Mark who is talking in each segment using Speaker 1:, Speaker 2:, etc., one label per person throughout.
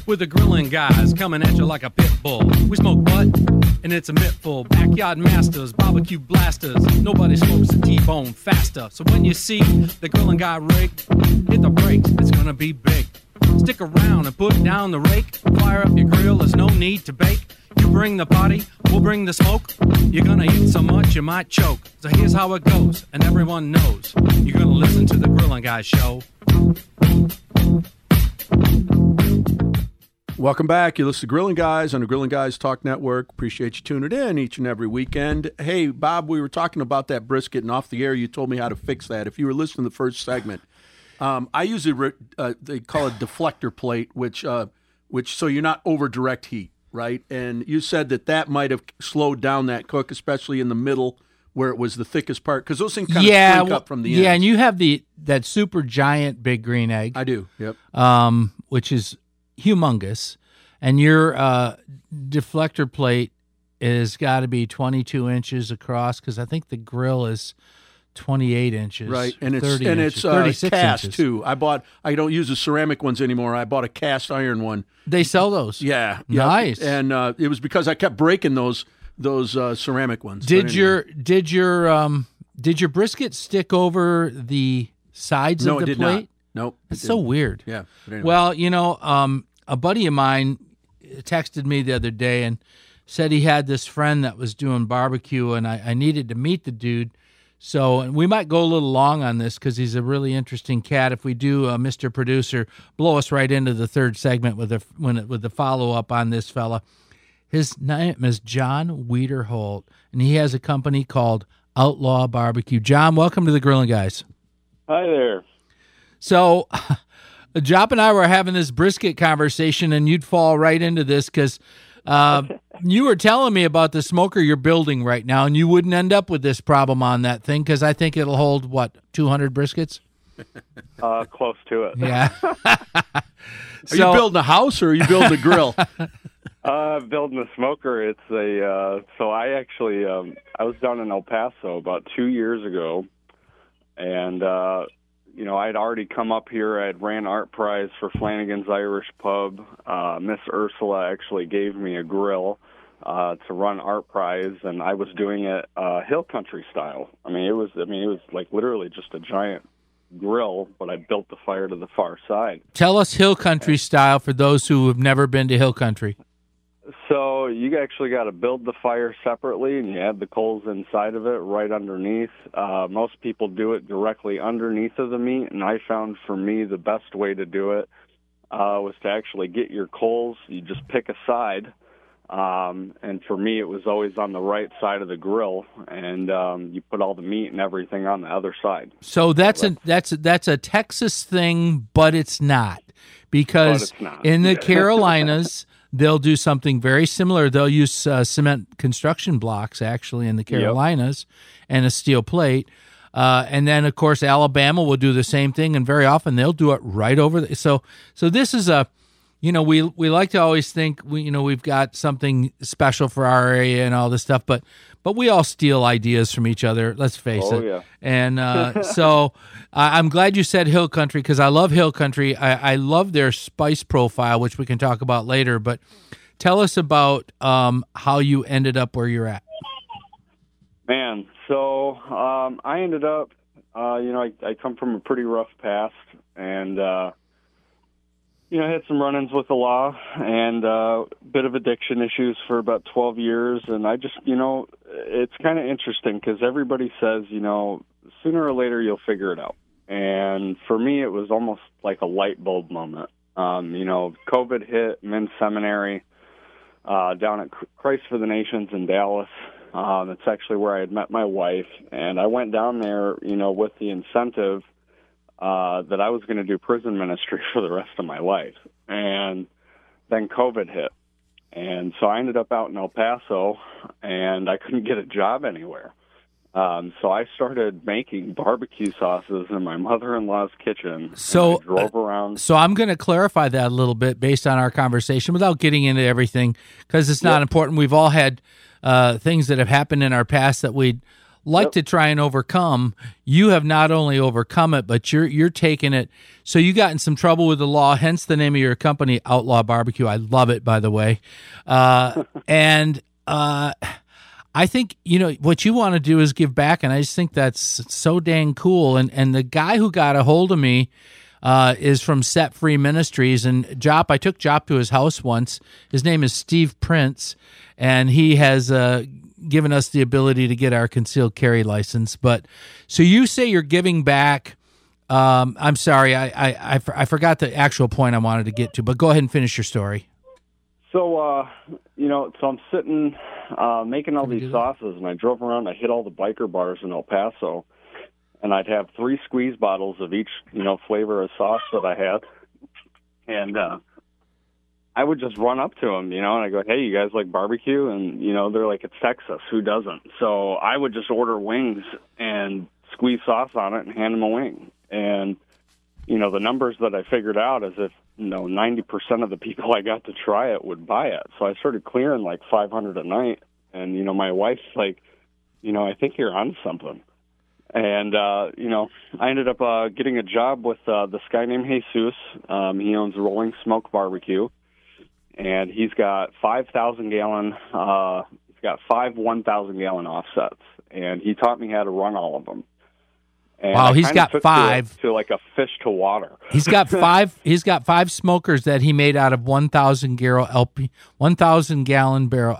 Speaker 1: with the grilling guys coming at you like a pit bull. We smoke butt, and it's a mittful. Backyard masters, barbecue blasters. Nobody smokes a T-bone faster. So when you see the grilling guy rig, hit the brakes, it's gonna be big. Stick around and put down the rake. Fire up your grill, there's no need to bake. You bring the party, we'll bring the smoke. You're gonna eat so much you might choke. So here's how it goes, and everyone knows. You're gonna listen to the Grilling Guys show.
Speaker 2: Welcome back. You listen to Grilling Guys on the Grilling Guys Talk Network. Appreciate you tuning in each and every weekend. Hey, Bob, we were talking about that brisket, and off the air you told me how to fix that. If you were listening to the first segment, I use they call it deflector plate, which so you're not over direct heat, right? And you said that might have slowed down that cook, especially in the middle where it was the thickest part, because those things kind of shrink up from the ends.
Speaker 3: Yeah, and you have that super giant big green egg.
Speaker 2: I do, yep.
Speaker 3: Which is humongous, and your deflector plate has got to be 22 inches across, because I think the grill is 28 inches,
Speaker 2: right? And it's
Speaker 3: 36
Speaker 2: cast
Speaker 3: inches.
Speaker 2: too. I don't use the ceramic ones anymore. I bought a cast iron one.
Speaker 3: They sell those.
Speaker 2: Yeah,
Speaker 3: nice.
Speaker 2: Yep. And it was because I kept breaking those ceramic ones.
Speaker 3: Did your brisket stick over the sides of the
Speaker 2: did
Speaker 3: plate?
Speaker 2: Not. Nope.
Speaker 3: It's so weird.
Speaker 2: Yeah. But anyway.
Speaker 3: Well, a buddy of mine texted me the other day and said he had this friend that was doing barbecue, and I needed to meet the dude. So we might go a little long on this because he's a really interesting cat. If we do, Mr. Producer, blow us right into the third segment with the follow-up on this fella. His name is John Wiederholt, and he has a company called Outlaw Barbecue. John, welcome to the Grilling Guys.
Speaker 4: Hi there.
Speaker 3: So Jop and I were having this brisket conversation, and you'd fall right into this because you were telling me about the smoker you're building right now, and you wouldn't end up with this problem on that thing because I think it'll hold, 200 briskets?
Speaker 4: Close to it.
Speaker 3: Yeah.
Speaker 2: Are you building a house or are you building a grill?
Speaker 4: Building a smoker. It's so I actually, I was down in El Paso about 2 years ago, and, I'd already come up here. I'd ran Art Prize for Flanagan's Irish Pub. Miss Ursula actually gave me a grill to run Art Prize, and I was doing it hill country style. It was like literally just a giant grill, but I built the fire to the far side.
Speaker 3: Tell us hill country style for those who have never been to hill country.
Speaker 4: So you actually got to build the fire separately, and you add the coals inside of it right underneath. Most people do it directly underneath of the meat, and I found for me the best way to do it was to actually get your coals. You just pick a side, and for me it was always on the right side of the grill, and you put all the meat and everything on the other side.
Speaker 3: So that's a Texas thing, but it's not, because in the Carolinas they'll do something very similar. They'll use cement construction blocks, actually, in the Carolinas, and a steel plate. And then, of course, Alabama will do the same thing, and very often they'll do it right over. So this is we like to always think we've got something special for our area and all this stuff, but we all steal ideas from each other. Let's face it.
Speaker 4: Yeah.
Speaker 3: And so I'm glad you said hill country, because I love hill country. I love their spice profile, which we can talk about later. But tell us about how you ended up where you're at.
Speaker 4: Man, so I ended up, I come from a pretty rough past, and I had some run-ins with the law and a bit of addiction issues for about 12 years. And I just, it's kind of interesting because everybody says, sooner or later you'll figure it out. And for me, it was almost like a light bulb moment. COVID hit, I'm in seminary down at Christ for the Nations in Dallas. It's actually where I had met my wife. And I went down there, with the incentive that I was going to do prison ministry for the rest of my life. And then COVID hit. And so I ended up out in El Paso, and I couldn't get a job anywhere. So I started making barbecue sauces in my mother-in-law's kitchen.
Speaker 3: So
Speaker 4: I drove around.
Speaker 3: So I'm going to clarify that a little bit based on our conversation without getting into everything, because it's not important. We've all had things that have happened in our past that we'd like to try and overcome. You have not only overcome it, but you're taking it. So you got in some trouble with the law, hence the name of your company, Outlaw Barbecue. I love it, by the way. I think, what you want to do is give back, and I just think that's so dang cool. And the guy who got a hold of me is from Set Free Ministries, and I took Jop to his house once. His name is Steve Prince, and he has given us the ability to get our concealed carry license. But so you say you're giving back. I'm sorry, I forgot the actual point I wanted to get to, but go ahead and finish your story.
Speaker 4: So, so I'm sitting making all these sauces, and I drove around. I hit all the biker bars in El Paso, and I'd have 3 squeeze bottles of each, flavor of sauce that I had. And I would just run up to them, and I go, hey, you guys like barbecue? And, they're like, it's Texas. Who doesn't? So I would just order wings and squeeze sauce on it and hand them a wing. And, the numbers that I figured out is if, 90% of the people I got to try it would buy it. So I started clearing like 500 a night. And, my wife's like, I think you're on something. And, I ended up getting a job with this guy named Jesus. He owns Rolling Smoke Barbecue. And he's got 5,000-gallon, he's got 5 1,000-gallon offsets. And he taught me how to run all of them. And
Speaker 3: wow, he's got 5
Speaker 4: to like a fish to water.
Speaker 3: He's got 5. He's got 5 smokers that he made out of 1,000-gallon barrel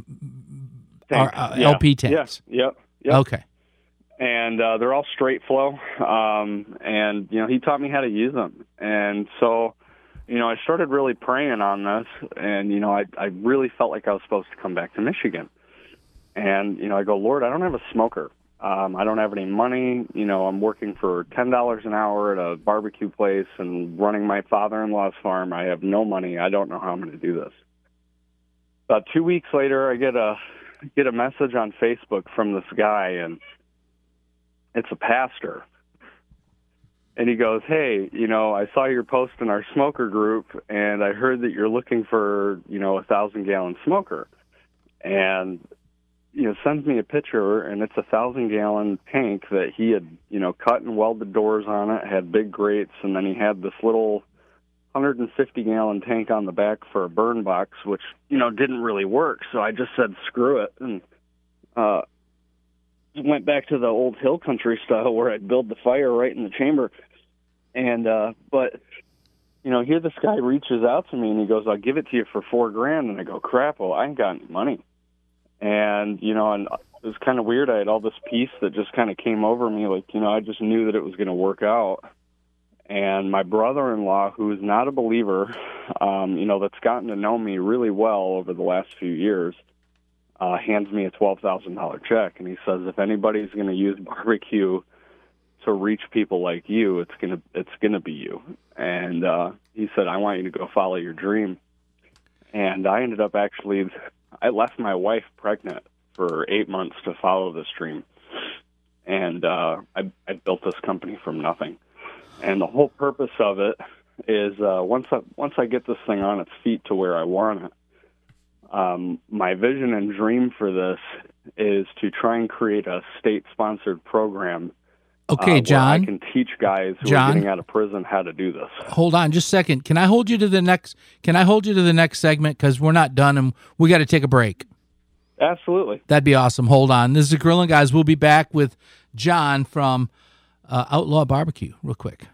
Speaker 3: LP tanks.
Speaker 4: Yep.
Speaker 3: Okay.
Speaker 4: And they're all straight flow. And he taught me how to use them. And so, I started really praying on this. And I really felt like I was supposed to come back to Michigan. And I go, Lord, I don't have a smoker. I don't have any money. I'm working for $10 an hour at a barbecue place and running my father-in-law's farm. I have no money. I don't know how I'm going to do this. About 2 weeks later, I get a message on Facebook from this guy, and it's a pastor. And he goes, hey, I saw your post in our smoker group, and I heard that you're looking for, a 1,000-gallon smoker. And sends me a picture, and it's a 1,000-gallon tank that he had, cut and welded doors on it, had big grates, and then he had this little 150-gallon tank on the back for a burn box, which, didn't really work. So I just said, screw it, and went back to the old hill country style where I'd build the fire right in the chamber. And, but, here this guy reaches out to me, and he goes, I'll give it to you for $4,000. And I go, crap, well, I ain't got any money. And, and it was kind of weird. I had all this peace that just kind of came over me. Like, I just knew that it was going to work out. And my brother-in-law, who is not a believer, that's gotten to know me really well over the last few years, hands me a $12,000 check. And he says, if anybody's going to use barbecue to reach people like you, it's going to be you. And he said, I want you to go follow your dream. And I ended up I left my wife pregnant for 8 months to follow this dream. And I built this company from nothing. And the whole purpose of it is once I get this thing on its feet to where I want it, my vision and dream for this is to try and create a state-sponsored program.
Speaker 3: Okay, John.
Speaker 4: Where I can teach guys who are getting out of prison how to do this.
Speaker 3: Hold on just a second. Can I hold you to the next segment? Because we're not done and we got to take a break.
Speaker 4: Absolutely.
Speaker 3: That'd be awesome. Hold on. This is the Grillin' Guys. We'll be back with John from Outlaw Barbecue real quick.